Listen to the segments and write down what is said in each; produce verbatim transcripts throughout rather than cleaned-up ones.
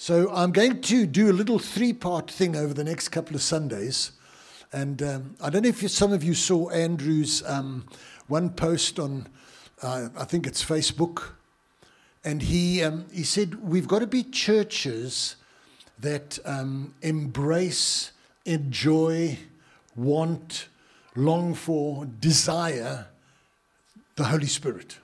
So I'm going to do a little three-part thing over the next couple of Sundays. And um, I don't know if you, some of you saw Andrew's um, one post on, uh, I think it's Facebook. And he um, he said, we've got to be churches that um, embrace, enjoy, want, long for, desire the Holy Spirit.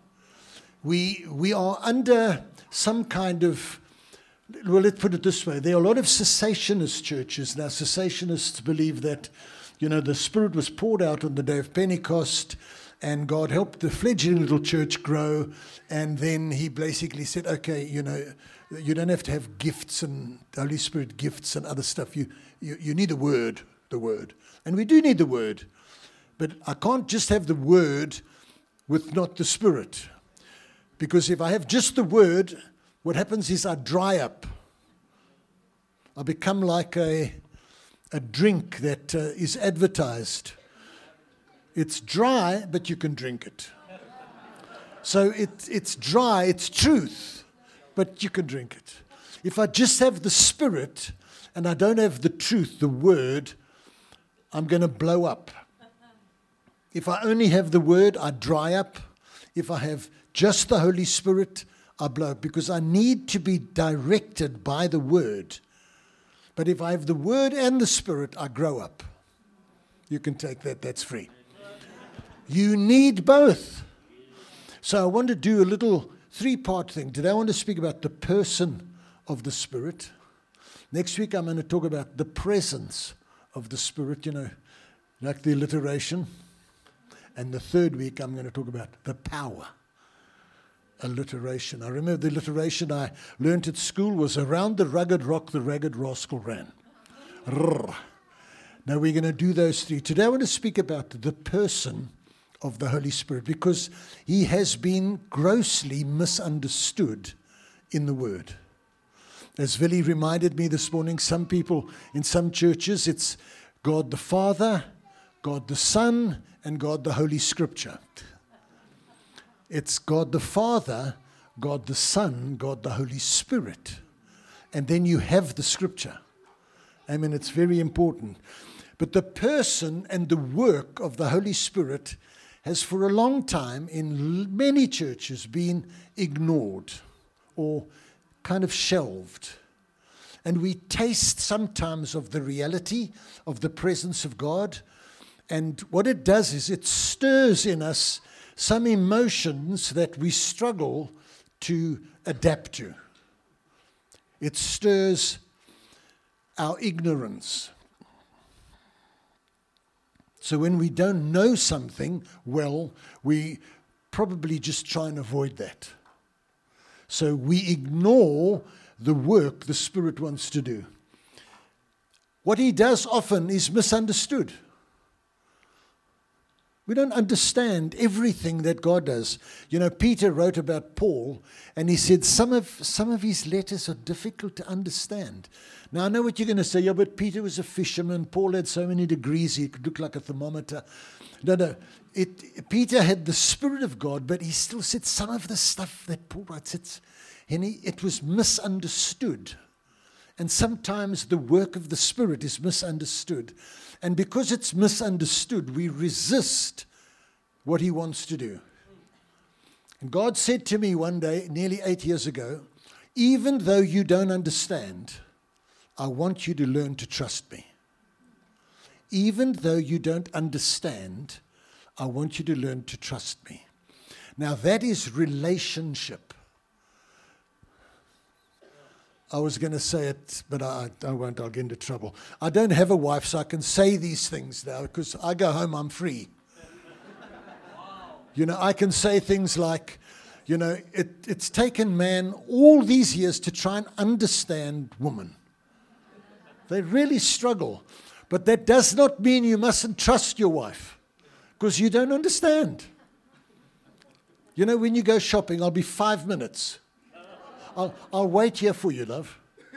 We we are under some kind of, well, let's put it this way. There are a lot of cessationist churches. Now, cessationists believe that, you know, the Spirit was poured out on the day of Pentecost, and God helped the fledgling little church grow, and then he basically said, okay, you know, you don't have to have gifts and Holy Spirit gifts and other stuff. You, you, you need the Word, the Word. And we do need the Word. But I can't just have the Word with not the Spirit. Because if I have just the Word, what happens is I dry up. I become like a, a drink that uh, is advertised. It's dry, but you can drink it. So it, it's dry, it's truth, but you can drink it. If I just have the Spirit and I don't have the truth, the Word, I'm going to blow up. If I only have the Word, I dry up. If I have just the Holy Spirit, I blow up, because I need to be directed by the Word. But if I have the Word and the Spirit, I grow up. You can take that, that's free. You need both. So I want to do a little three-part thing. Today I want to speak about the person of the Spirit. Next week I'm going to talk about the presence of the Spirit, you know, like the alliteration. And the third week I'm going to talk about the power. Alliteration. I remember the alliteration I learned at school was, around the rugged rock the ragged rascal ran. Rrr. Now we're going to do those three. Today I want to speak about the person of the Holy Spirit, because he has been grossly misunderstood in the Word. As Vili reminded me this morning, some people in some churches, it's God the Father, God the Son, and God the Holy Scripture. It's God the Father, God the Son, God the Holy Spirit. And then you have the Scripture. I mean, it's very important. But the person and the work of the Holy Spirit has for a long time in many churches been ignored or kind of shelved. And we taste sometimes of the reality of the presence of God. And what it does is it stirs in us some emotions that we struggle to adapt to. It stirs our ignorance. So when we don't know something well, we probably just try and avoid that. So we ignore the work the Spirit wants to do. What he does often is misunderstood. We don't understand everything that God does. You know, Peter wrote about Paul, and he said some of some of his letters are difficult to understand. Now, I know what you're going to say. Yeah, but Peter was a fisherman. Paul had so many degrees, he could look like a thermometer. No, no. It, Peter had the Spirit of God, but he still said some of the stuff that Paul writes, it's, and he, it was misunderstood. And sometimes the work of the Spirit is misunderstood. And because it's misunderstood, we resist what he wants to do. And God said to me one day, nearly eight years ago, even though you don't understand, I want you to learn to trust me. Even though you don't understand, I want you to learn to trust me. Now that is relationship. I was going to say it, but I, I won't. I'll get into trouble. I don't have a wife, so I can say these things now, because I go home, I'm free. You know, I can say things like, you know, it, it's taken man all these years to try and understand woman. They really struggle. But that does not mean you mustn't trust your wife, because you don't understand. You know, when you go shopping, I'll be five minutes. I'll, I'll wait here for you, love.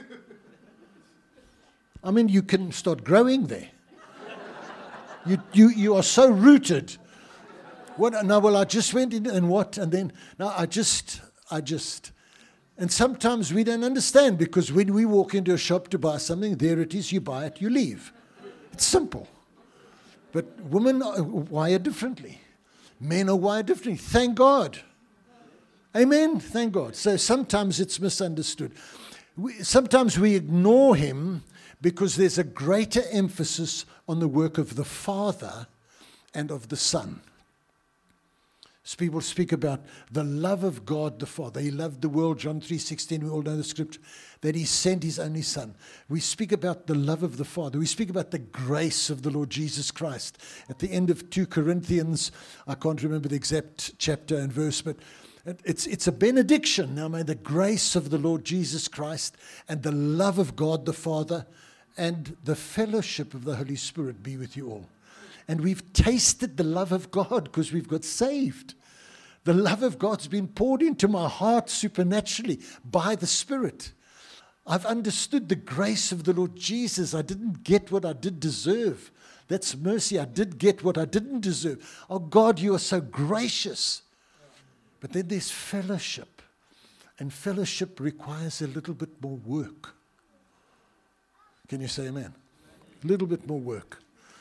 I mean, you can start growing there. You you you are so rooted. What? No, well, I just went in and what? And then, no, I just, I just, And sometimes we don't understand, because when we walk into a shop to buy something, there it is, you buy it, you leave. It's simple. But women are wired differently. Men are wired differently. Thank God. Amen? Thank God. So sometimes it's misunderstood. We, sometimes we ignore him because there's a greater emphasis on the work of the Father and of the Son. As people speak about the love of God the Father. He loved the world, John three sixteen, we all know the scripture, that he sent his only Son. We speak about the love of the Father. We speak about the grace of the Lord Jesus Christ. At the end of Second Corinthians, I can't remember the exact chapter and verse, but it's, it's a benediction. Now may the grace of the Lord Jesus Christ and the love of God the Father and the fellowship of the Holy Spirit be with you all. And we've tasted the love of God because we've got saved. The love of God's been poured into my heart supernaturally by the Spirit. I've understood the grace of the Lord Jesus. I didn't get what I did deserve. That's mercy. I did get what I didn't deserve. Oh God, you are so gracious. But then there's fellowship. And fellowship requires a little bit more work. Can you say amen? A little bit more work.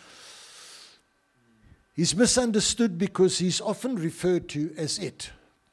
He's misunderstood because he's often referred to as it.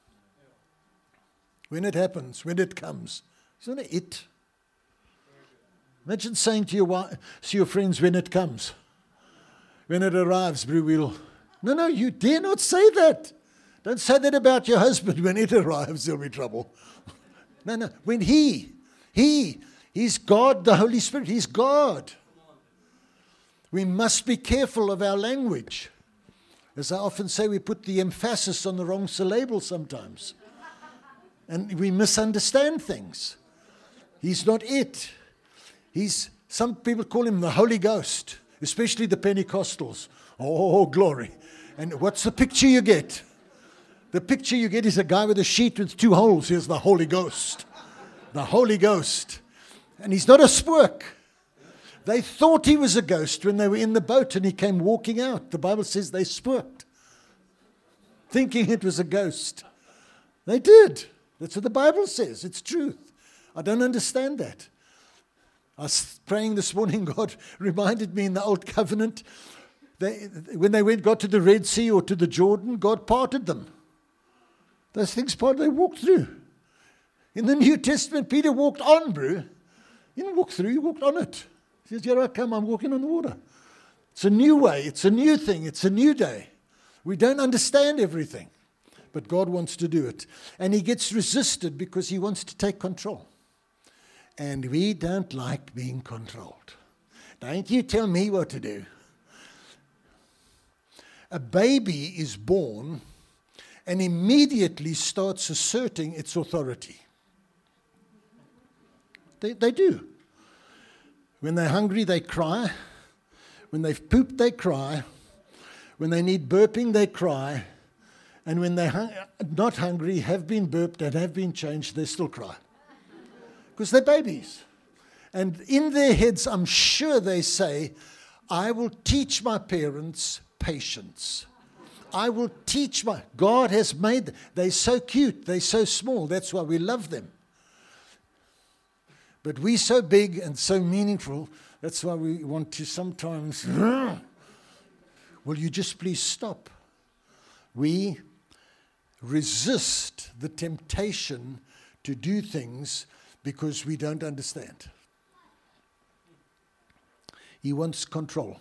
When it happens, when it comes. It's not an it. Imagine saying to your wife, to your friends, when it comes. When it arrives, Brew, we'll... No, no, you dare not say that. Don't say that about your husband. When it arrives, there'll be trouble. No, no. When he, he, he's God, the Holy Spirit. He's God. We must be careful of our language. As I often say, we put the emphasis on the wrong syllable sometimes. And we misunderstand things. He's not it. He's, some people call him the Holy Ghost, especially the Pentecostals. Oh, glory. And what's the picture you get? The picture you get is a guy with a sheet with two holes. Here's the Holy Ghost. The Holy Ghost. And he's not a spook. They thought he was a ghost when they were in the boat and he came walking out. The Bible says they spooked, thinking it was a ghost. They did. That's what the Bible says. It's truth. I don't understand that. I was praying this morning, God reminded me in the Old Covenant, they, when they went, got to the Red Sea or to the Jordan, God parted them. Those things parted, they walked through. In the New Testament, Peter walked on, bro. He didn't walk through, he walked on it. He says, here I come, I'm walking on the water. It's a new way, it's a new thing, it's a new day. We don't understand everything, but God wants to do it. And he gets resisted because he wants to take control. And we don't like being controlled. Don't you tell me what to do. A baby is born and immediately starts asserting its authority. They, they do. When they're hungry, they cry. When they've pooped, they cry. When they need burping, they cry. And when they're hung- not hungry, have been burped and have been changed, they still cry. Because they're babies. And in their heads, I'm sure they say, I will teach my parents patience. I will teach my... God has made... They're so cute. They're so small. That's why we love them. But we're so big and so meaningful, that's why we want to sometimes, will you just please stop? We resist the temptation to do things because we don't understand. He wants control.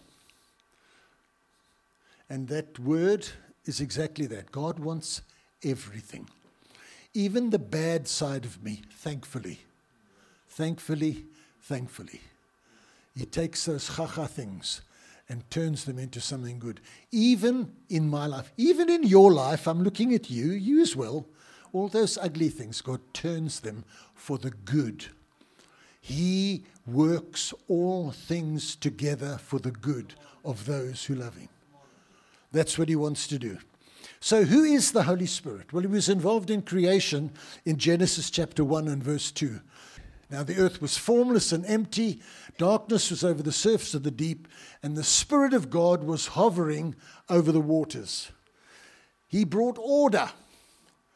And that word is exactly that. God wants everything. Even the bad side of me, thankfully. Thankfully, thankfully, he takes those chacha things and turns them into something good. Even in my life, even in your life, I'm looking at you, you as well, all those ugly things, God turns them for the good. He works all things together for the good of those who love him. That's what he wants to do. So who is the Holy Spirit? Well, he was involved in creation in Genesis chapter one and verse two. Now the earth was formless and empty, darkness was over the surface of the deep, and the Spirit of God was hovering over the waters. He brought order.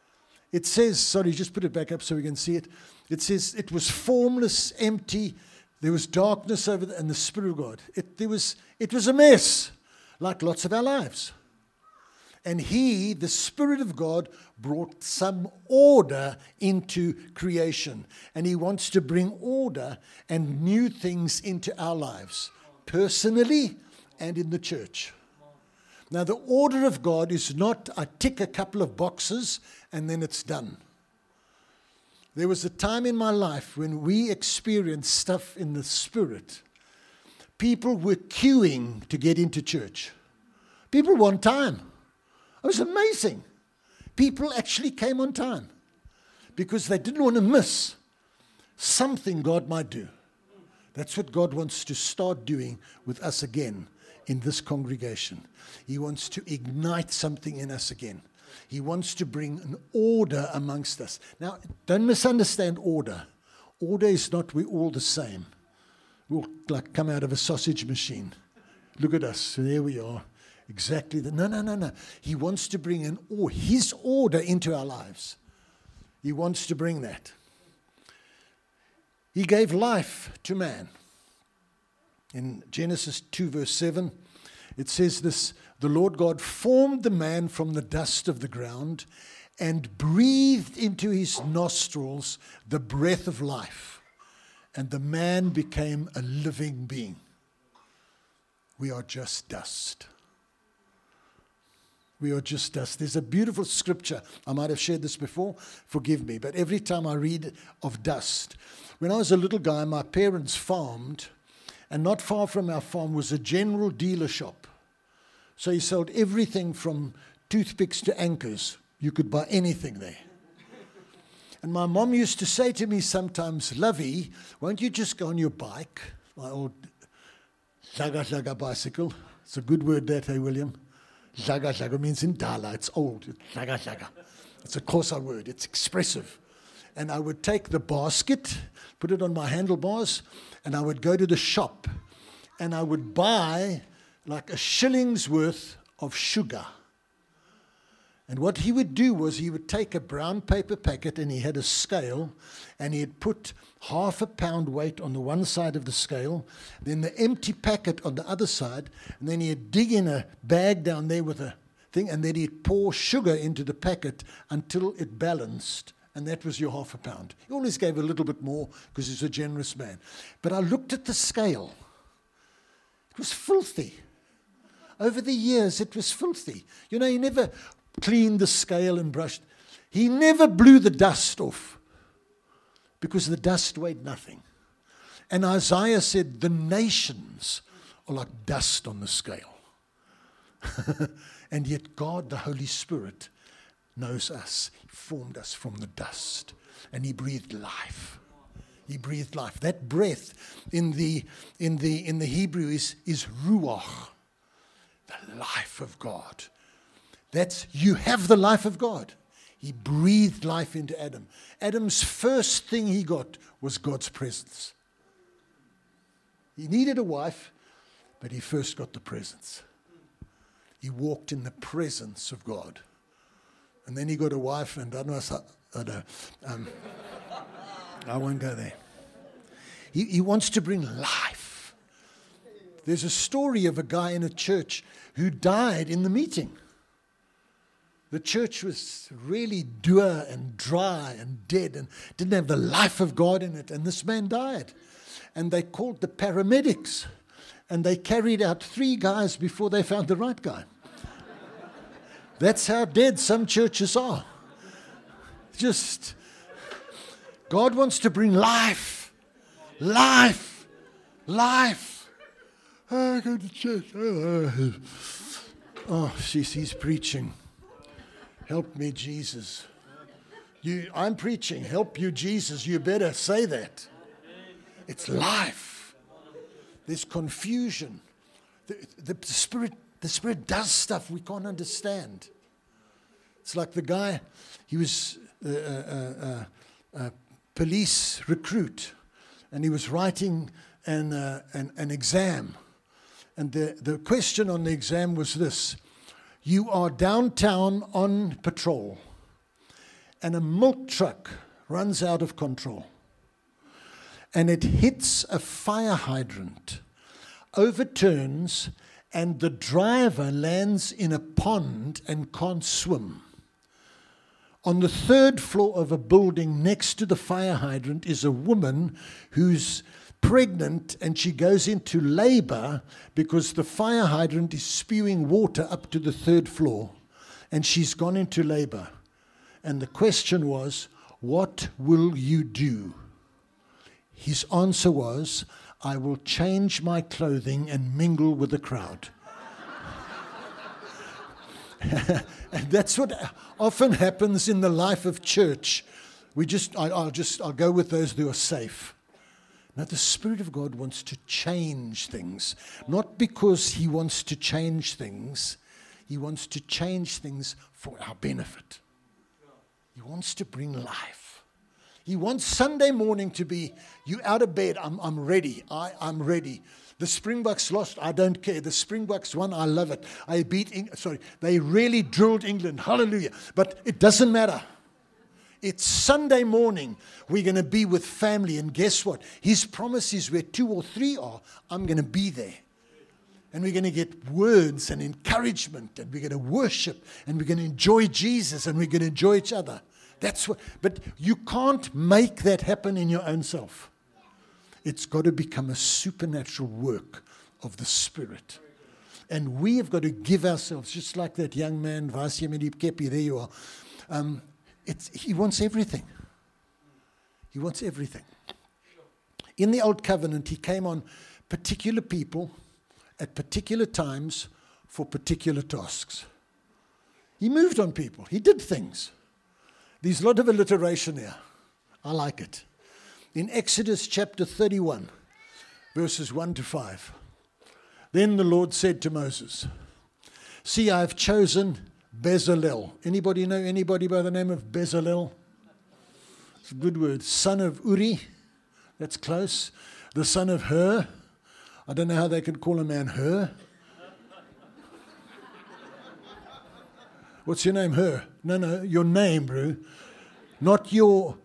It says, sorry, just put it back up so we can see it. It says it was formless, empty. There was darkness over there, and the Spirit of God. It, there was, it was a mess, like lots of our lives. And he, the Spirit of God, brought some order into creation. And he wants to bring order and new things into our lives, personally and in the church. Now, the order of God is not I tick a couple of boxes and then it's done. There was a time in my life when we experienced stuff in the Spirit. People were queuing to get into church. People want time. It was amazing. People actually came on time because they didn't want to miss something God might do. That's what God wants to start doing with us again in this congregation. He wants to ignite something in us again. He wants to bring an order amongst us. Now, don't misunderstand order. Order is not we're all the same. We'll like come out of a sausage machine. Look at us. There we are. Exactly. The, no, no, no, no. He wants to bring an or his order into our lives. He wants to bring that. He gave life to man. In Genesis two, verse seven, it says this, the Lord God formed the man from the dust of the ground and breathed into his nostrils the breath of life, and the man became a living being. We are just dust. We are just dust. There's a beautiful scripture. I might have shared this before. Forgive me. But every time I read of dust, when I was a little guy, my parents farmed, and not far from our farm was a general dealer shop. So he sold everything from toothpicks to anchors. You could buy anything there. And my mom used to say to me sometimes, Lovey, won't you just go on your bike? My old Zaga Zaga bicycle. It's a good word that, hey, William? Zaga Zaga means in Dala. It's old. Zaga Zaga. It's a Xhosa word. It's expressive. And I would take the basket, put it on my handlebars, and I would go to the shop, and I would buy like a shilling's worth of sugar. And what he would do was he would take a brown paper packet, and he had a scale, and he'd put half a pound weight on the one side of the scale, then the empty packet on the other side, and then he'd dig in a bag down there with a thing, and then he'd pour sugar into the packet until it balanced. And that was your half a pound. He always gave a little bit more because he's a generous man. But I looked at the scale. It was filthy. Over the years, it was filthy. You know, he never cleaned the scale and brushed. He never blew the dust off because the dust weighed nothing. And Isaiah said, the nations are like dust on the scale. And yet God, the Holy Spirit, knows us. He formed us from the dust, and he breathed life. He breathed life. That breath in the in the in the Hebrew is is ruach, the life of God. That's you have the life of God. He breathed life into Adam. Adam's first thing he got was God's presence. He needed a wife, but he first got the presence. He walked in the presence of God. And then he got a wife, and I don't know, I, don't know, um, I won't go there. He, he wants to bring life. There's a story of a guy in a church who died in the meeting. The church was really dour and dry and dead and didn't have the life of God in it, and this man died. And they called the paramedics, and they carried out three guys before they found the right guy. That's how dead some churches are. Just, God wants to bring life, life, life. Oh, I go to church. Oh, oh she's, he's preaching. Help me, Jesus. You, I'm preaching. Help you, Jesus. You better say that. It's life. There's confusion. The, the, the Spirit The Spirit does stuff we can't understand. It's like the guy, he was a, a, a, a police recruit, and he was writing an, uh, an, an exam. And the, the question on the exam was this: you are downtown on patrol, and a milk truck runs out of control. And it hits a fire hydrant, overturns, and the driver lands in a pond and can't swim. On the third floor of a building next to the fire hydrant is a woman who's pregnant, and she goes into labor because the fire hydrant is spewing water up to the third floor, and she's gone into labor. And the question was, what will you do? His answer was, I will change my clothing and mingle with the crowd. And that's what often happens in the life of church. We just, I, I'll just, I'll go with those who are safe. Now, the Spirit of God wants to change things, not because He wants to change things. He wants to change things for our benefit. He wants to bring life. He wants Sunday morning to be, you out of bed, I'm, I'm ready, I, I'm ready. The Springboks lost, I don't care. The Springboks won, I love it. I beat, Eng- sorry, they really drilled England, hallelujah. But it doesn't matter. It's Sunday morning, we're going to be with family, and guess what? His promise is where two or three are, I'm going to be there. And we're going to get words and encouragement, and we're going to worship, and we're going to enjoy Jesus, and we're going to enjoy each other. That's what. But you can't make that happen in your own self. It's got to become a supernatural work of the Spirit. And we have got to give ourselves, just like that young man, Vasya Medip Kepi, there you are. Um, it's, he wants everything. He wants everything. In the Old Covenant, he came on particular people at particular times for particular tasks. He moved on people. He did things. There's a lot of alliteration here. I like it. In Exodus chapter thirty-one, verses one to five, then the Lord said to Moses, see, I have chosen Bezalel. Anybody know anybody by the name of Bezalel? It's a good word. Son of Uri. That's close. The son of Hur. I don't know how they can call a man Hur. What's your name? Hur. No, no, your name, bro. Not your...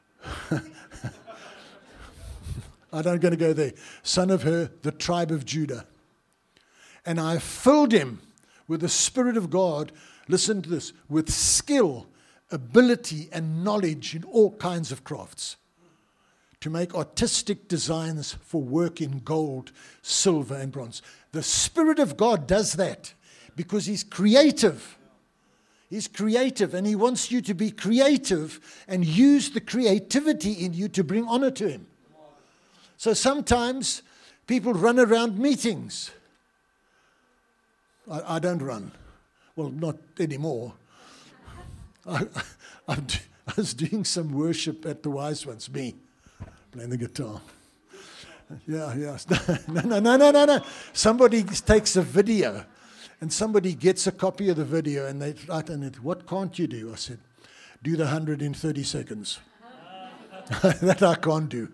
I'm not going to go there. Son of Hur, the tribe of Judah. And I filled him with the Spirit of God, listen to this, with skill, ability, and knowledge in all kinds of crafts, to make artistic designs for work in gold, silver, and bronze. The Spirit of God does that because He's creative. He's creative, and He wants you to be creative and use the creativity in you to bring honor to Him. So sometimes people run around meetings. I, I don't run. Well, not anymore. I, I'm, I was doing some worship at the Wise Ones, me, playing the guitar. Yeah, yeah. No, no, no, no, no, no. Somebody takes a video, and somebody gets a copy of the video, and they write on it, what can't you do? I said, do the one hundred in thirty seconds. That I can't do.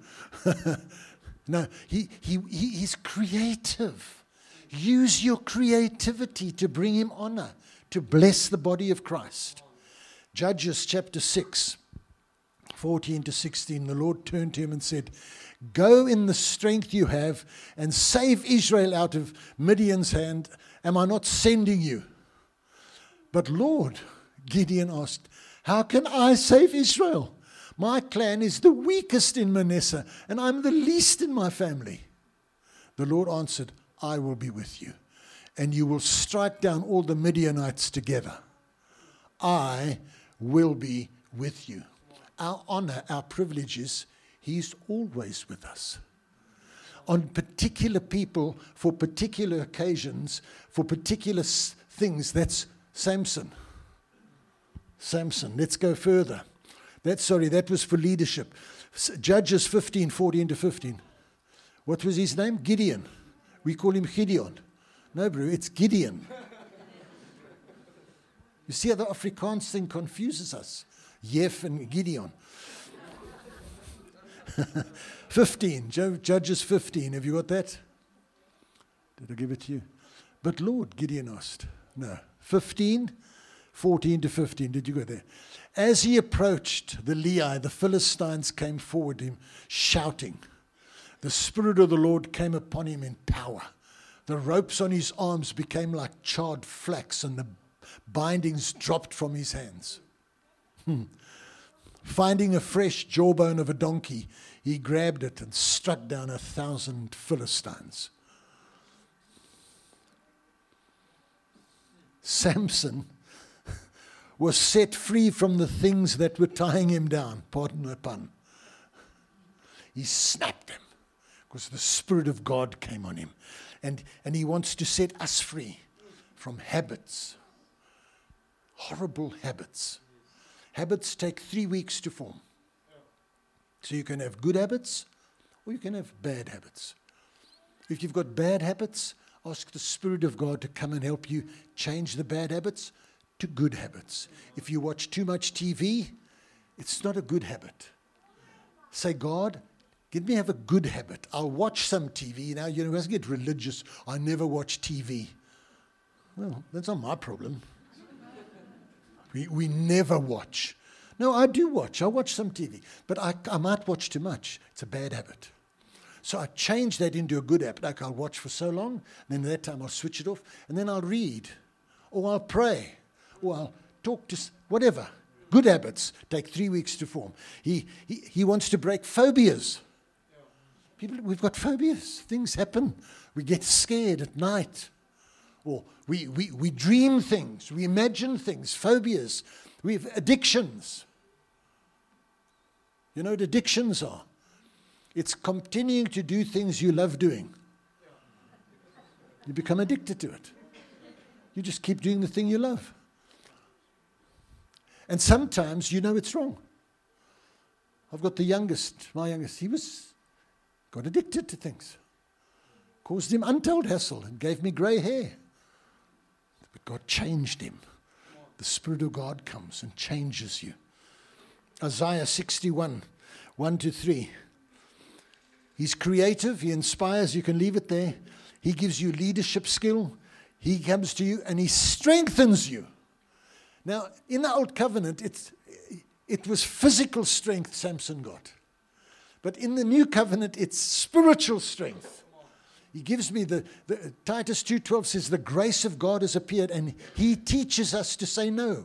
No, he, he, he he's creative. Use your creativity to bring Him honor, to bless the body of Christ. Judges chapter six, fourteen to sixteen, the Lord turned to him and said, go in the strength you have and save Israel out of Midian's hand. Am I not sending you? But Lord, Gideon asked, how can I save Israel? My clan is the weakest in Manasseh, and I'm the least in my family. The Lord answered, I will be with you, and you will strike down all the Midianites together. I will be with you. Our honor, our privileges, He's always with us. On particular people, for particular occasions, for particular things, that's Samson. Samson. Let's go further. That, sorry, that was for leadership. Judges fifteen, fourteen to fifteen. What was his name? Gideon. We call him Gideon. No, bro, it's Gideon. You see how the Afrikaans thing confuses us. Jef and Gideon. fifteen, Judges fifteen. Have you got that? Did I give it to you? But Lord, Gideon asked. No. fifteen, fourteen to fifteen. Did you go there? As he approached the Lehi, the Philistines came forward to him, shouting. The Spirit of the Lord came upon him in power. The ropes on his arms became like charred flax, and the bindings dropped from his hands. Hmm. Finding a fresh jawbone of a donkey, he grabbed it and struck down a thousand Philistines. Samson was set free from the things that were tying him down. Pardon the pun. He snapped them because the Spirit of God came on him. And, and he wants to set us free from habits. Horrible habits. Habits take three weeks to form. So you can have good habits or you can have bad habits. If you've got bad habits, ask the Spirit of God to come and help you change the bad habits to good habits. If you watch too much T V, it's not a good habit. Say, God, let me have a good habit. I'll watch some T V. Now, you know, as I get religious, I never watch T V. Well, that's not my problem. We, we never watch. No, I do watch. I watch some T V. But I, I might watch too much. It's a bad habit. So I change that into a good habit. Like I'll watch for so long, then at that time I'll switch it off, and then I'll read, or I'll pray, or I'll talk to, whatever. Good habits take three weeks to form. He, he, he wants to break phobias. People, we've got phobias. Things happen. We get scared at night. Or we, we, we dream things. We imagine things. Phobias. We have addictions. You know what addictions are? It's continuing to do things you love doing. You become addicted to it. You just keep doing the thing you love. And sometimes you know it's wrong. I've got the youngest, my youngest, he was, got addicted to things. Caused him untold hassle and gave me grey hair. But God changed him. The Spirit of God comes and changes you. Isaiah sixty-one, one to three. He's creative, he inspires, you can leave it there. He gives you leadership skill. He comes to you and he strengthens you. Now, in the Old Covenant, it's, it was physical strength Samson got. But in the New Covenant, it's spiritual strength. He gives me the, the Titus two twelve says, the grace of God has appeared and he teaches us to say no.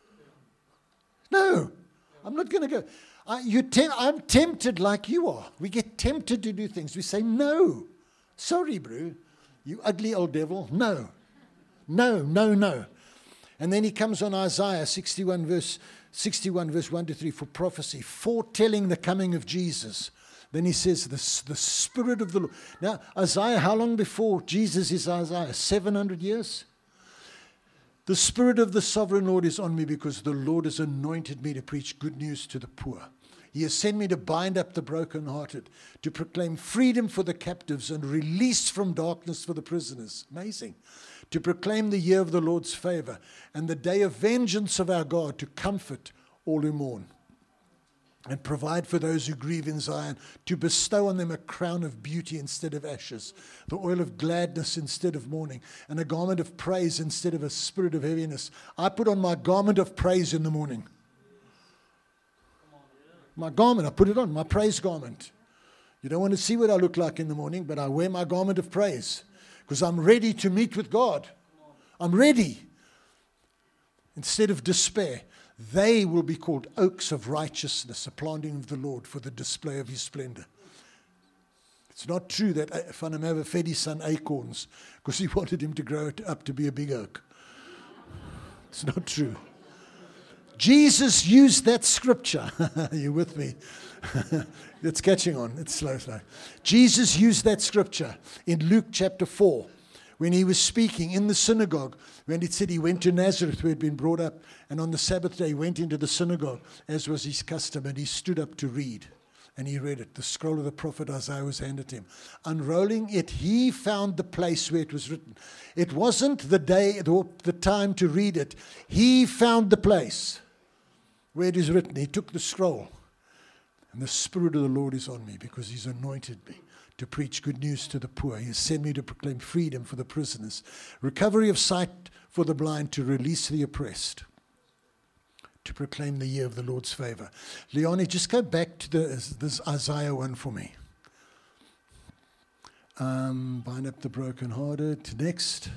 No, I'm not going to go. I, you tem- I'm tempted like you are. We get tempted to do things. We say, no. Sorry, bro. You ugly old devil. No. No, no, no. And then he comes on Isaiah sixty-one verse, sixty-one verse one to three for prophecy, foretelling the coming of Jesus. Then he says, the, the Spirit of the Lord. Now, Isaiah, how long before Jesus is Isaiah? seven hundred years? The Spirit of the Sovereign Lord is on me because the Lord has anointed me to preach good news to the poor. He has sent me to bind up the brokenhearted, to proclaim freedom for the captives and release from darkness for the prisoners. Amazing. To proclaim the year of the Lord's favor and the day of vengeance of our God, to comfort all who mourn and provide for those who grieve in Zion, to bestow on them a crown of beauty instead of ashes, the oil of gladness instead of mourning, and a garment of praise instead of a spirit of heaviness. I put on my garment of praise in the morning. My garment, I put it on, my praise garment. You don't want to see what I look like in the morning, but I wear my garment of praise because I'm ready to meet with God. I'm ready. Instead of despair, they will be called oaks of righteousness, a planting of the Lord for the display of his splendor. It's not true that Vanamava fed his son acorns because he wanted him to grow up to be a big oak. It's not true. Jesus used that scripture. You with me? It's catching on. It's slow, slow. Jesus used that scripture in Luke chapter four when he was speaking in the synagogue, when it said he went to Nazareth where he'd been brought up, and on the Sabbath day he went into the synagogue, as was his custom, and he stood up to read. And he read it. The scroll of the prophet Isaiah was handed to him. Unrolling it, he found the place where it was written. It wasn't the day, the, the time to read it. He found the place where it is written. He took the scroll. And the Spirit of the Lord is on me because he's anointed me to preach good news to the poor. He has sent me to proclaim freedom for the prisoners, recovery of sight for the blind, to release the oppressed. to proclaim the year of the Lord's favor. Leonie, just go back to the, this Isaiah one for me. Um, bind up the brokenhearted. Next.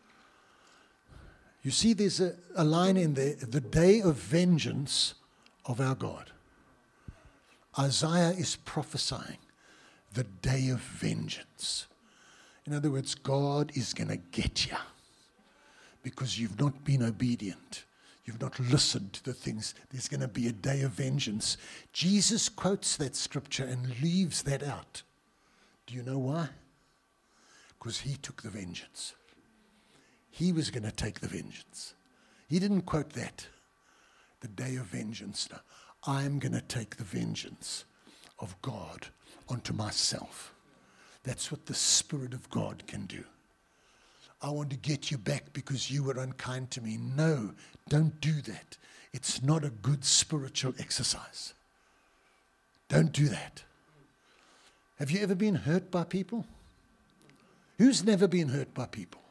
You see there's a, a line in there, the day of vengeance of our God. Isaiah is prophesying the day of vengeance. In other words, God is going to get you because you've not been obedient. You've not listened to the things. There's going to be a day of vengeance. Jesus quotes that scripture and leaves that out. Do you know why? Because he took the vengeance. He was going to take the vengeance. He didn't quote that. The day of vengeance. No, I'm going to take the vengeance of God onto myself. That's what the Spirit of God can do. I want to get you back because you were unkind to me. No, don't do that. It's not a good spiritual exercise. Don't do that. Have you ever been hurt by people? Who's never been hurt by people?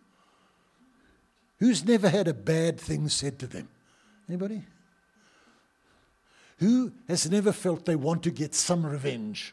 Who's never had a bad thing said to them? Anybody? Who has never felt they want to get some revenge?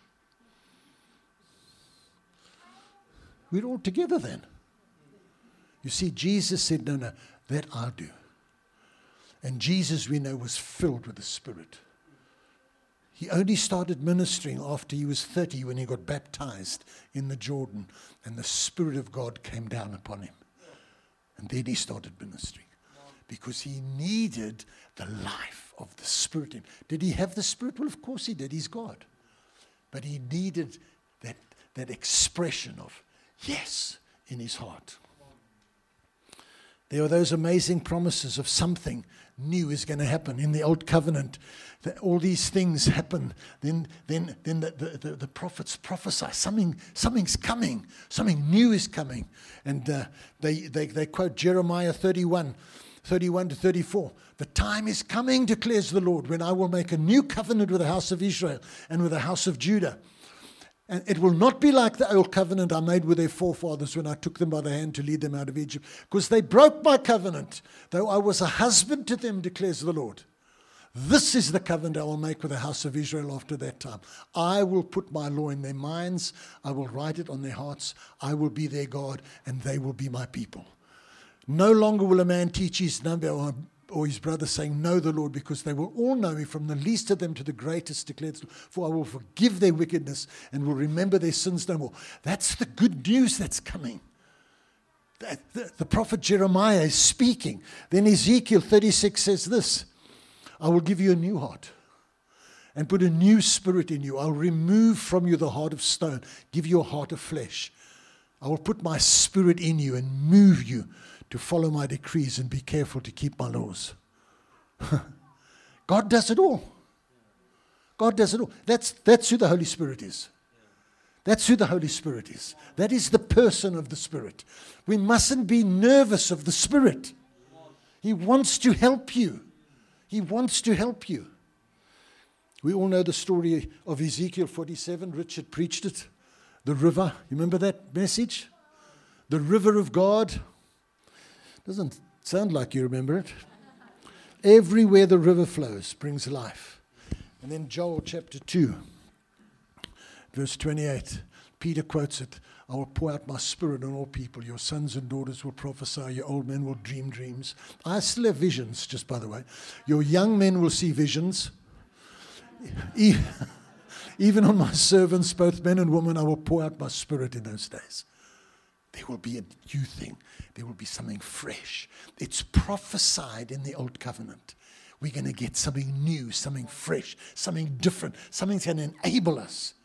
We're all together then. You see, Jesus said, no, no, that I'll do. And Jesus, we know, was filled with the Spirit. He only started ministering after he was thirty when he got baptized in the Jordan. And the Spirit of God came down upon him. And then he started ministering. Because he needed the life of the Spirit in him. Did he have the Spirit? Well, of course he did. He's God. But he needed that, that expression of yes in his heart. There are those amazing promises of something new is going to happen in the Old Covenant. That all these things happen. Then, then, then the, the, the, the prophets prophesy. Something, something's coming. Something new is coming. And uh, they, they, they quote Jeremiah thirty-one, thirty-one to thirty-four. The time is coming, declares the Lord, when I will make a new covenant with the house of Israel and with the house of Judah. And it will not be like the old covenant I made with their forefathers when I took them by the hand to lead them out of Egypt. Because they broke my covenant, though I was a husband to them, declares the Lord. This is the covenant I will make with the house of Israel after that time. I will put my law in their minds. I will write it on their hearts. I will be their God, and they will be my people. No longer will a man teach his number or or his brother saying, know the Lord, because they will all know me, from the least of them to the greatest, declares the Lord. For I will forgive their wickedness and will remember their sins no more. That's the good news that's coming. The, the, the prophet Jeremiah is speaking. Then Ezekiel thirty-six says this, I will give you a new heart and put a new spirit in you. I'll remove from you the heart of stone, give you a heart of flesh. I will put my spirit in you and move you to follow my decrees and be careful to keep my laws. God does it all. God does it all. That's, that's who the Holy Spirit is. That's who the Holy Spirit is. That is the person of the Spirit. We mustn't be nervous of the Spirit. He wants to help you. He wants to help you. We all know the story of Ezekiel forty-seven. Richard preached it. The river. You remember that message? The river of God. Doesn't sound like you remember it. Everywhere the river flows brings life. And then Joel chapter two, verse twenty-eight, Peter quotes it, I will pour out my spirit on all people. Your sons and daughters will prophesy. Your old men will dream dreams. I still have visions, just by the way. Your young men will see visions. Even on my servants, both men and women, I will pour out my spirit in those days. There will be a new thing. There will be something fresh. It's prophesied in the Old Covenant. We're going to get something new, something fresh, something different. Something's going to enable us.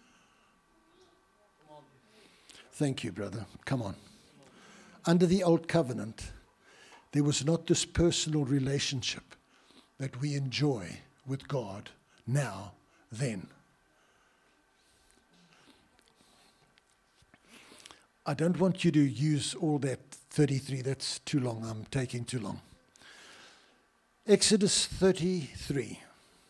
Thank you, brother. Come on. Under the Old Covenant, there was not this personal relationship that we enjoy with God now, then. I don't want you to use all that thirty-three. That's too long. I'm taking too long. Exodus thirty-three.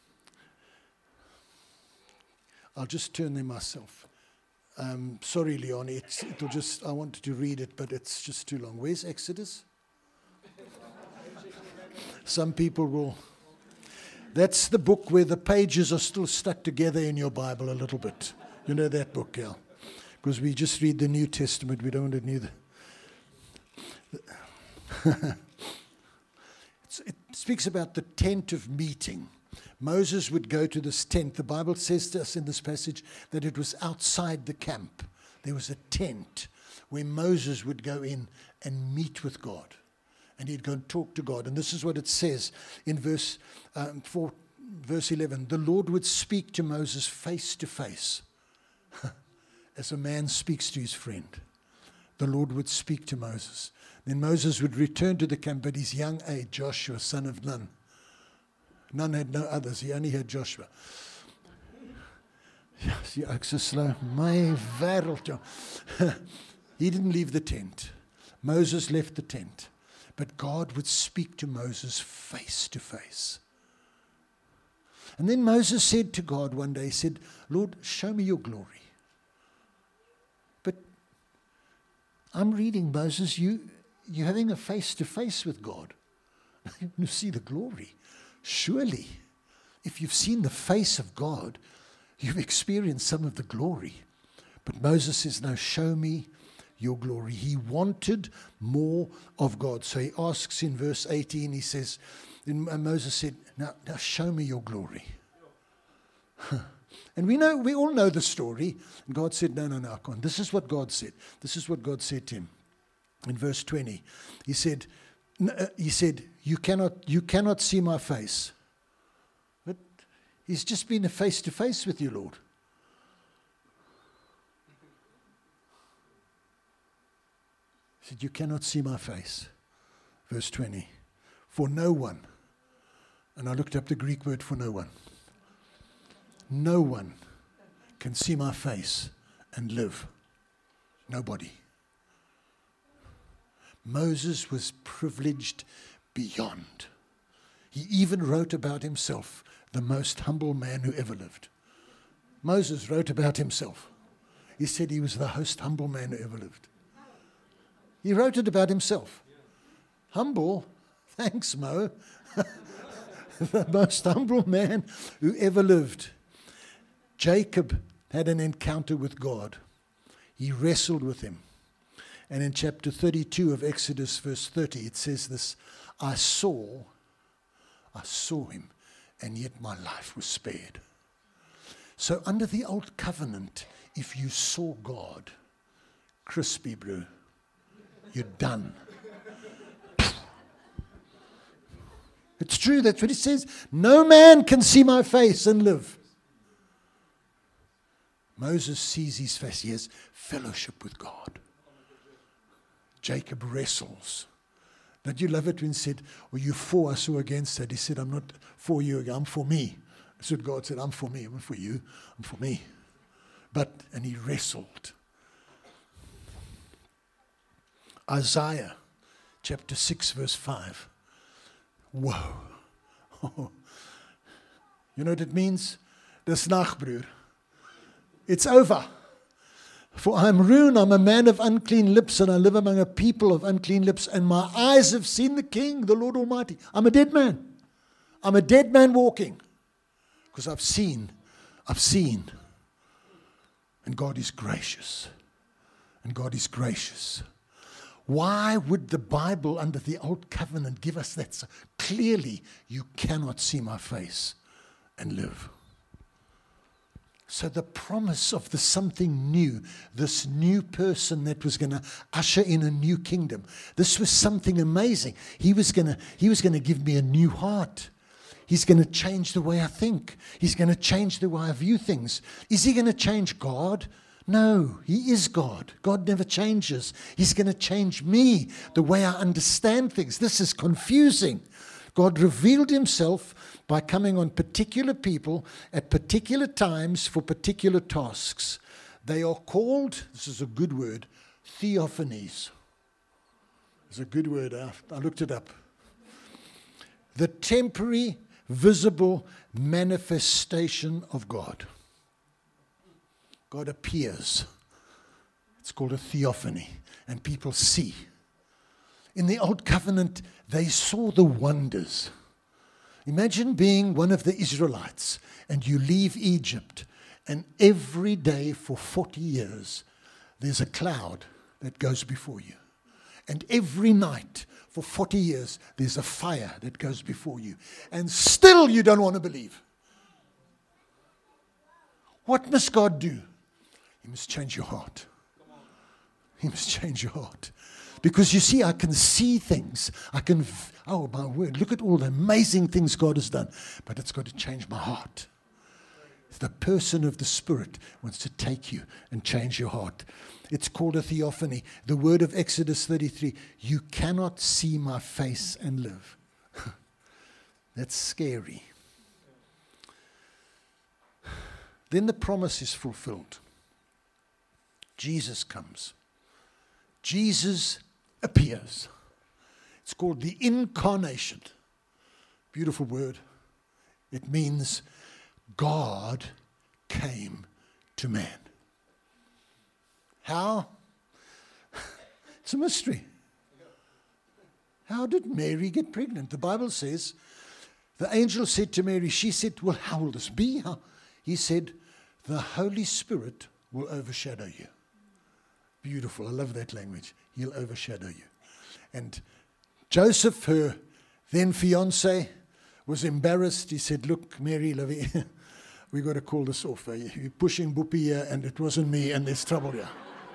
I'll just turn there myself. Um, sorry, Leonie. It's, it'll just. I wanted to read it, but it's just too long. Where's Exodus? Some people will That's the book where the pages are still stuck together in your Bible a little bit. You know that book, yeah? Because we just read the New Testament. We don't want to know the... It speaks about the tent of meeting. Moses would go to this tent. The Bible says to us in this passage that it was outside the camp. There was a tent where Moses would go in and meet with God. And he'd go and talk to God. And this is what it says in verse um, four, verse eleven. The Lord would speak to Moses face to face, as a man speaks to his friend. The Lord would speak to Moses. Then Moses would return to the camp at his young age, Joshua, son of Nun. Nun had no others. He only had Joshua. Ja, die ook so slow. My wêreld, ja. He didn't leave the tent. Moses left the tent. But God would speak to Moses face to face. And then Moses said to God one day, he said, Lord, show me your glory. But I'm reading, Moses, you, you're having a face-to-face with God. You see the glory. Surely, if you've seen the face of God, you've experienced some of the glory. But Moses says, no, show me your glory. He wanted more of God. So he asks in verse eighteen, he says, and Moses said, now, now show me your glory. And we know, we all know the story. And God said, no, no, no, I can't. This is what God said. This is what God said to him. In verse twenty, he said, he said, you cannot, you cannot see my face. But he's just been a face-to-face with you, Lord. He said, you cannot see my face. Verse twenty, for no one, and I looked up the Greek word for no one. No one can see my face and live. Nobody. Moses was privileged beyond. He even wrote about himself, the most humble man who ever lived. Moses wrote about himself. He said he was the most humble man who ever lived. He wrote it about himself. Humble? Thanks, Mo. The most humble man who ever lived. Jacob had an encounter with God. He wrestled with him. And in chapter thirty-two of Exodus, verse thirty, it says this, I saw, I saw him, and yet my life was spared. So under the old covenant, if you saw God, crispy, bro, you're done. It's true, that's what it says. No man can see my face and live. Moses sees his face. He has fellowship with God. Jacob wrestles. Don't you love it when he said, are you for us or against it? He said, I'm not for you, I'm for me. That's what God said, I'm for me, I'm not for you, I'm for me. But, and he wrestled. Isaiah chapter six, verse five. Whoa. You know what it means? Dis nag, broer. It's over. For I am ruined, I'm a man of unclean lips, and I live among a people of unclean lips, and my eyes have seen the King, the Lord Almighty. I'm a dead man. I'm a dead man walking. Because I've seen, I've seen. And God is gracious. And God is gracious. Why would the Bible under the Old Covenant give us that? So clearly, you cannot see my face and live. So the promise of the something new, this new person that was going to usher in a new kingdom, this was something amazing. He was going to, he was going to give me a new heart. He's going to change the way I think. He's going to change the way I view things. Is he going to change God? No, he is God. God never changes. He's going to change me, the way I understand things. This is confusing. God revealed himself by coming on particular people at particular times for particular tasks. They are called, this is a good word, theophanies. It's a good word. I, I looked it up. The temporary, visible manifestation of God. God appears. It's called a theophany, and people see. In the Old Covenant, they saw the wonders. Imagine being one of the Israelites and you leave Egypt, and every day for forty years there's a cloud that goes before you. And every night for forty years there's a fire that goes before you. And still you don't want to believe. What must God do? He must change your heart. He must change your heart. Because you see, I can see things. I can, oh my word, look at all the amazing things God has done. But it's got to change my heart. The person of the Spirit wants to take you and change your heart. It's called a theophany. The word of Exodus thirty-three, you cannot see my face and live. That's scary. Then the promise is fulfilled. Jesus comes. Jesus appears. It's called the incarnation. Beautiful word. It means God came to man. How? It's a mystery. How did Mary get pregnant? The Bible says, the angel said to Mary, she said, well, how will this be? How? He said, the Holy Spirit will overshadow you. Beautiful. I love that language. He'll overshadow you. And Joseph, her then fiance, was embarrassed. He said, look, Mary, lovey, we got to call this off. You're pushing Boopie here, and it wasn't me, and there's trouble here.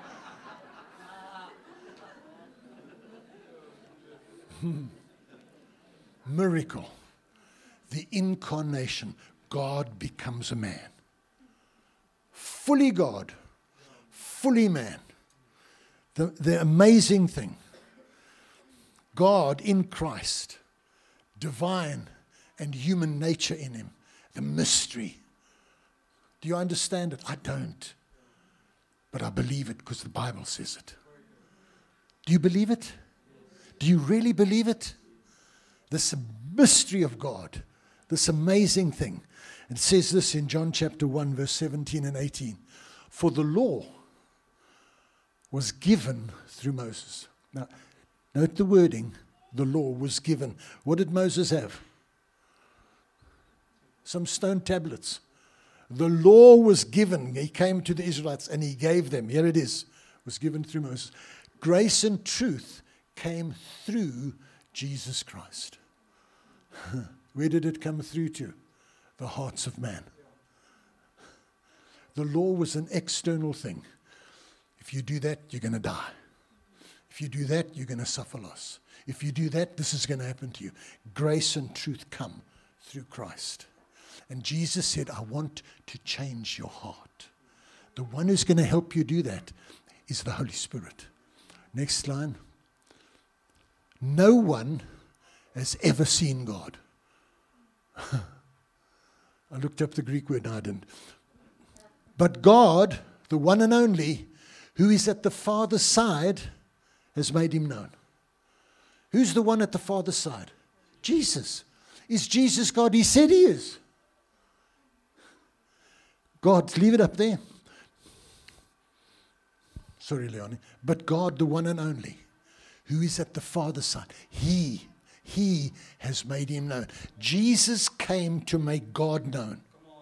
hmm. Miracle. The incarnation. God becomes a man. Fully God. Fully man. The, the amazing thing, God in Christ, divine and human nature in him, the mystery. Do you understand it? I don't. But I believe it because the Bible says it. Do you believe it? Do you really believe it? This mystery of God, this amazing thing. It says this in John chapter one, verse seventeen and eighteen. For the law was given through Moses. Now, note the wording. The law was given. What did Moses have? Some stone tablets. The law was given. He came to the Israelites and he gave them. Here it is. It was given through Moses. Grace and truth came through Jesus Christ. Where did it come through to? The hearts of man. The law was an external thing. If you do that, you're going to die. If you do that, you're going to suffer loss. If you do that, this is going to happen to you. Grace and truth come through Christ. And Jesus said, I want to change your heart. The one who's going to help you do that is the Holy Spirit. Next line. No one has ever seen God. I looked up the Greek word, no, I didn't. But God, the one and only, who is at the Father's side, has made him known. Who's the one at the Father's side? Jesus. Is Jesus God? He said he is. God, leave it up there. Sorry, Leonie. But God, the one and only, who is at the Father's side, he, he has made him known. Jesus came to make God known.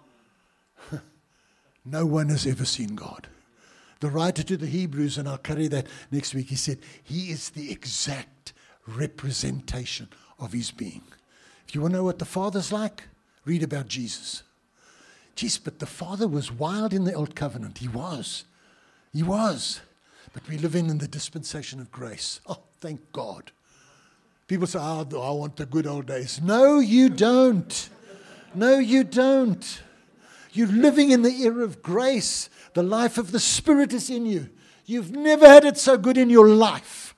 No one has ever seen God. The writer to the Hebrews, and I'll carry that next week, he said, he is the exact representation of his being. If you want to know what the Father's like, read about Jesus. Jeez, but the Father was wild in the Old Covenant. He was. He was. But we live in, in the dispensation of grace. Oh, thank God. People say, oh, I want the good old days. No, you don't. No, you don't. You're living in the era of grace. The life of the Spirit is in you. You've never had it so good in your life.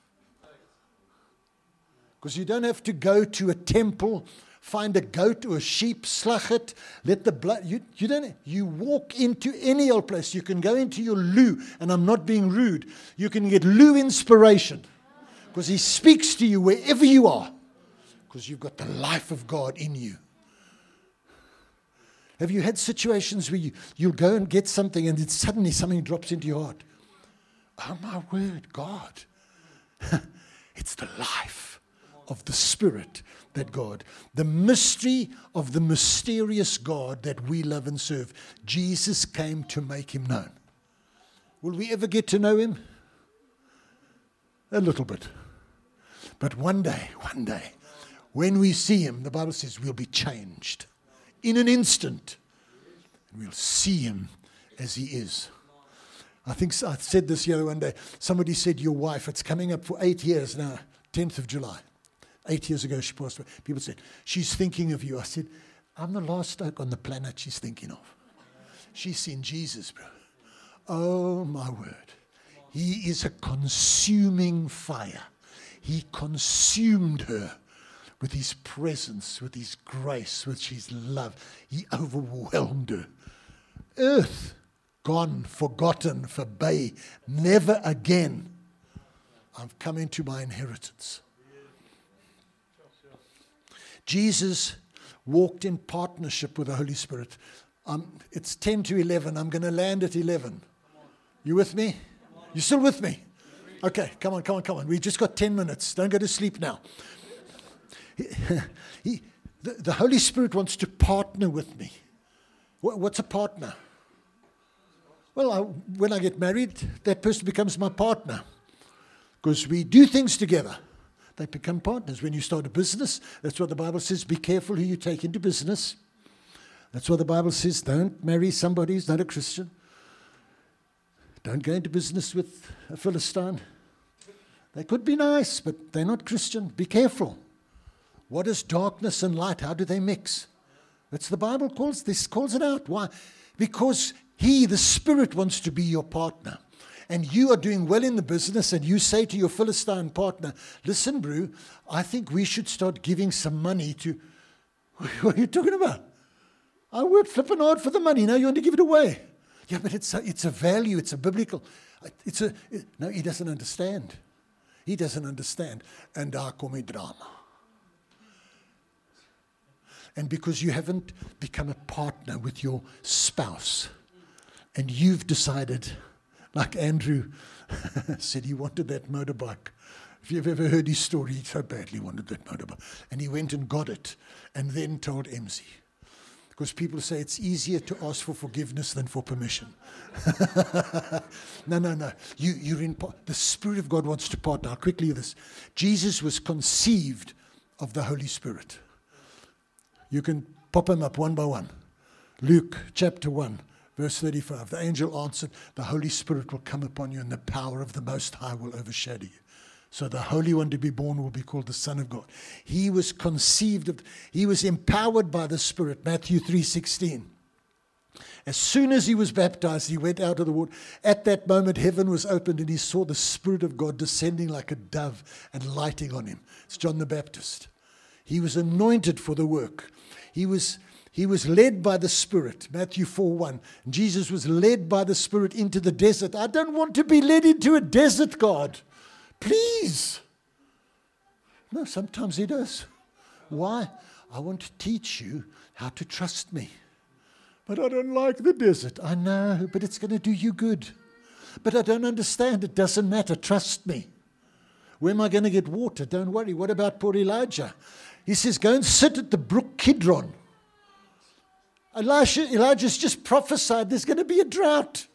Because you don't have to go to a temple, find a goat or a sheep, slach it, let the blood, you, you don't, you walk into any old place. You can go into your loo, and I'm not being rude. You can get loo inspiration. Because he speaks to you wherever you are. Because you've got the life of God in you. Have you had situations where you, you'll go and get something and then suddenly something drops into your heart? Oh my word, God. It's the life of the Spirit that God, the mystery of the mysterious God that we love and serve. Jesus came to make him known. Will we ever get to know him? A little bit. But one day, one day, when we see him, the Bible says we'll be changed in an instant. And we'll see him as he is. I think I said this the other one day. Somebody said, your wife, it's coming up for eight years now, tenth of July. Eight years ago she passed away. People said, she's thinking of you. I said, I'm the last oak on the planet she's thinking of. She's seen Jesus, bro. Oh, my word. He is a consuming fire. He consumed her with his presence, with his grace, with his love. He overwhelmed her. Earth, gone, forgotten, forbade, never again. I've come into my inheritance. Jesus walked in partnership with the Holy Spirit. Um, it's ten to eleven. I'm going to land at eleven. You with me? You still with me? Okay, come on, come on, come on. We've just got ten minutes. Don't go to sleep now. He, he, the, the Holy Spirit wants to partner with me. What, what's a partner? Well, I, when I get married, that person becomes my partner. Because we do things together. They become partners. When you start a business, that's what the Bible says. Be careful who you take into business. That's what the Bible says. Don't marry somebody who's not a Christian. Don't go into business with a Philistine. They could be nice, but they're not Christian. Be careful. What is darkness and light? How do they mix? That's the Bible calls this calls it out. Why? Because he, the Spirit, wants to be your partner. And you are doing well in the business, and you say to your Philistine partner, listen, bro, I think we should start giving some money to... What are you talking about? I worked flipping hard for the money. Now you want to give it away. Yeah, but it's a, it's a value. It's a biblical... It's a... It, no, he doesn't understand. He doesn't understand. And daar kom die drama. And because you haven't become a partner with your spouse, and you've decided... Like Andrew said, he wanted that motorbike. If you've ever heard his story, he so badly wanted that motorbike. And he went and got it and then told M Z. Because people say it's easier to ask for forgiveness than for permission. no, no, no. You, you're in, the Spirit of God wants to partner. I'll quickly do this. Jesus was conceived of the Holy Spirit. You can pop them up one by one. Luke chapter one. Verse thirty-five, the angel answered, the Holy Spirit will come upon you and the power of the Most High will overshadow you. So the Holy One to be born will be called the Son of God. He was conceived of, he was empowered by the Spirit. Matthew three sixteen. As soon as he was baptized, he went out of the water. At that moment, heaven was opened and he saw the Spirit of God descending like a dove and lighting on him. It's John the Baptist. He was anointed for the work. He was He was led by the Spirit, Matthew four one. Jesus was led by the Spirit into the desert. I don't want to be led into a desert, God. Please. No, sometimes he does. Why? I want to teach you how to trust me. But I don't like the desert. I know, but it's going to do you good. But I don't understand. It doesn't matter. Trust me. Where am I going to get water? Don't worry. What about poor Elijah? He says, go and sit at the brook Kidron. Elisha, Elijah's just prophesied there's going to be a drought.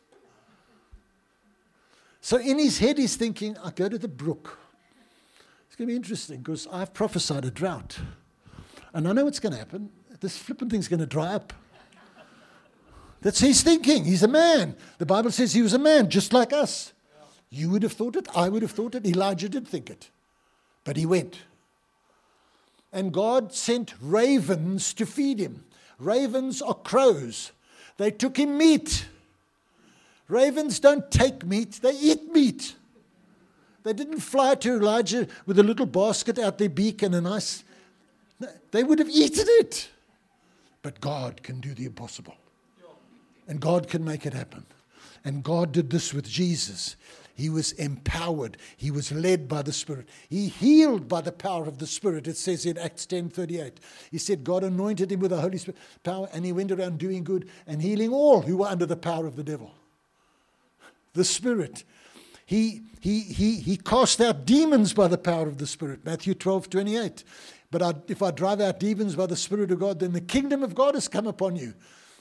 So in his head he's thinking, I'll go to the brook. It's going to be interesting because I've prophesied a drought. And I know what's going to happen. This flipping thing's going to dry up. That's his thinking. He's a man. The Bible says he was a man just like us. You would have thought it. I would have thought it. Elijah did think it. But he went. And God sent ravens to feed him. Ravens are crows. They took him meat. Ravens don't take meat, they eat meat. They didn't fly to Elijah with a little basket out their beak and a nice... No, they would have eaten it. But God can do the impossible. And God can make it happen. And God did this with Jesus. He was empowered. He was led by the Spirit. He healed by the power of the Spirit. It says in Acts ten thirty-eight. He said God anointed him with the Holy Spirit power, and he went around doing good and healing all who were under the power of the devil. The Spirit. He, he, he, he cast out demons by the power of the Spirit. Matthew twelve twenty-eight. But I, if I drive out demons by the Spirit of God, then the kingdom of God has come upon you.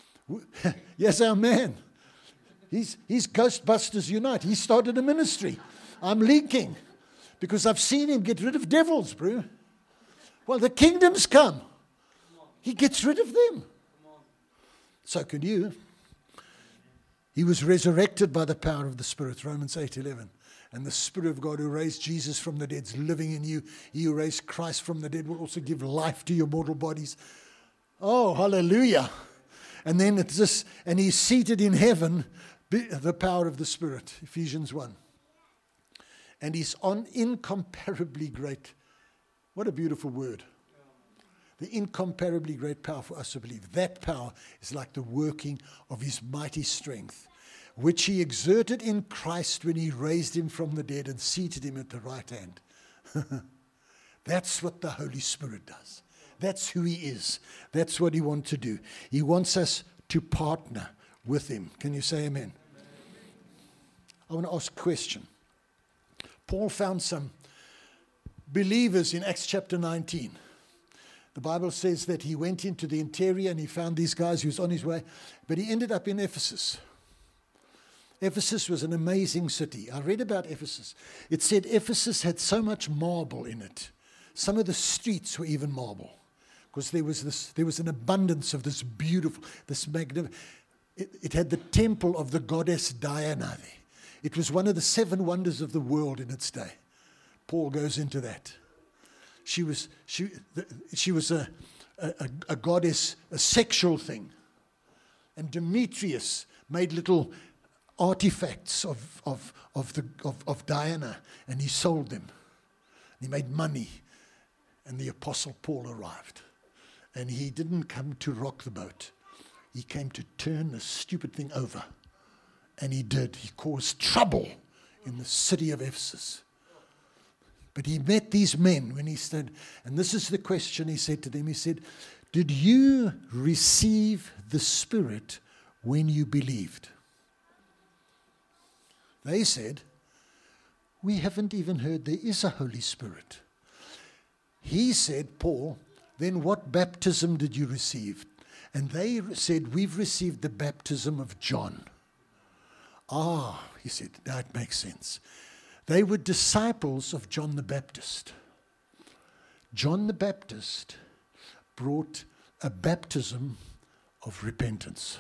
Yes, our man. He's, he's Ghostbusters Unite. He started a ministry. I'm linking because I've seen him get rid of devils, bro. Well, the kingdom's come. He gets rid of them. So can you. He was resurrected by the power of the Spirit, Romans eight eleven. And the Spirit of God who raised Jesus from the dead is living in you. He who raised Christ from the dead will also give life to your mortal bodies. Oh, hallelujah. And then it's this, and he's seated in heaven, the power of the Spirit, Ephesians one. And he's on incomparably great. What a beautiful word. The incomparably great power for us to believe. That power is like the working of his mighty strength, which he exerted in Christ when he raised him from the dead and seated him at the right hand. That's what the Holy Spirit does. That's who he is. That's what he wants to do. He wants us to partner with him. Can you say amen? Amen. I want to ask a question. Paul found some believers in Acts chapter nineteen. The Bible says that he went into the interior and he found these guys. He was on his way, but he ended up in Ephesus. Ephesus was an amazing city. I read about Ephesus. It said Ephesus had so much marble in it. Some of the streets were even marble because there was this. There was an abundance of this beautiful, this magnificent. It, it had the temple of the goddess Diana there. It was one of the seven wonders of the world in its day. Paul goes into that. She was she she was a, a, a goddess, a sexual thing. And Demetrius made little artifacts of of of the of, of Diana, and he sold them. He made money, and the Apostle Paul arrived, and he didn't come to rock the boat. He came to turn the stupid thing over, and he did. He caused trouble in the city of Ephesus. But he met these men when he stood, and this is the question he said to them. He said, did you receive the Spirit when you believed? They said, we haven't even heard there is a Holy Spirit. He said, Paul, then what baptism did you receive? And they said, we've received the baptism of John. Ah, he said, that makes sense. They were disciples of John the Baptist. John the Baptist brought a baptism of repentance.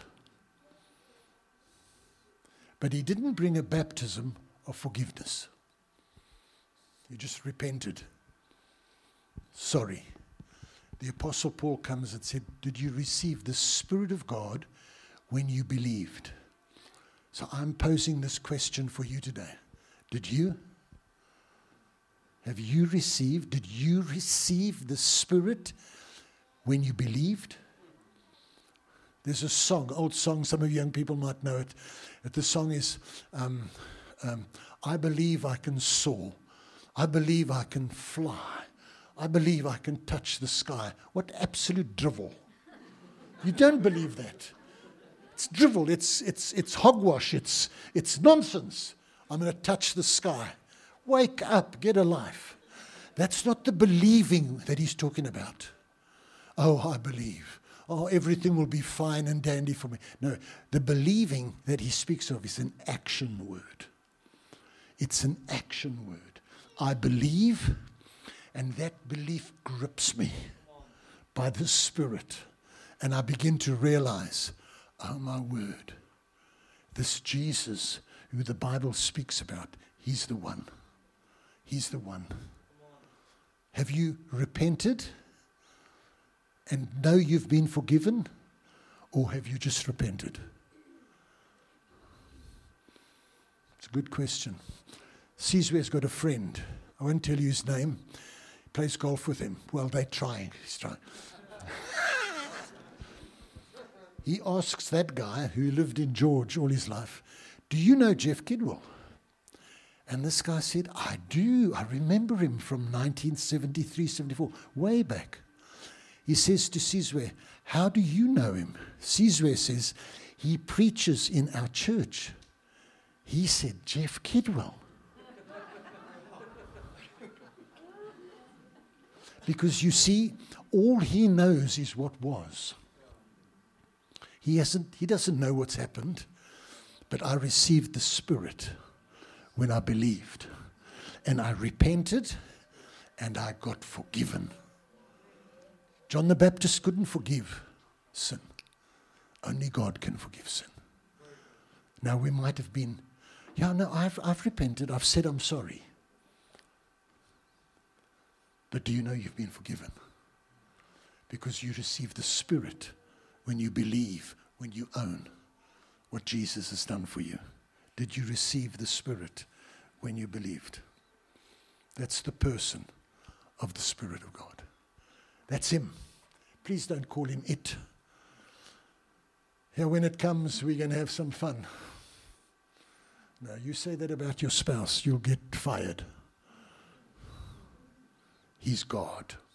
But he didn't bring a baptism of forgiveness. He just repented. Sorry. The Apostle Paul comes and said, did you receive the Spirit of God when you believed? So I'm posing this question for you today. Did you? Have you received? Did you receive the Spirit when you believed? There's a song, old song, some of you young people might know it. The song is, um, um, I believe I can soar. I believe I can fly. I believe I can touch the sky. What absolute drivel. You don't believe that. It's drivel. It's, it's, it's hogwash. It's, it's nonsense. I'm going to touch the sky. Wake up, get a life. That's not the believing that he's talking about. Oh, I believe. Oh, everything will be fine and dandy for me. No, the believing that he speaks of is an action word. It's an action word. I believe, and that belief grips me by the Spirit. And I begin to realize, oh my word, this Jesus who the Bible speaks about, he's the one. He's the one. Have you repented and know you've been forgiven? Or have you just repented? It's a good question. Sizwe's got a friend. I won't tell you his name. He plays golf with him. Well, they're trying. He's trying. He asks that guy who lived in George all his life, do you know Jeff Kidwell? And this guy said, I do. I remember him from nineteen seventy-three, seventy-four, way back. He says to Sizwe, how do you know him? Sizwe says, he preaches in our church. He said, Jeff Kidwell. Because you see, all he knows is what was. He hasn't, he doesn't know what's happened, but I received the Spirit when I believed. And I repented, and I got forgiven. John the Baptist couldn't forgive sin. Only God can forgive sin. Now we might have been, yeah, no, I've, I've repented. I've said I'm sorry. But do you know you've been forgiven? Because you receive the Spirit when you believe, when you own what Jesus has done for you. Did you receive the Spirit when you believed? That's the person of the Spirit of God. That's him. Please don't call him it. Yeah, when it comes, we're going to have some fun. No, you say that about your spouse, you'll get fired. He's God.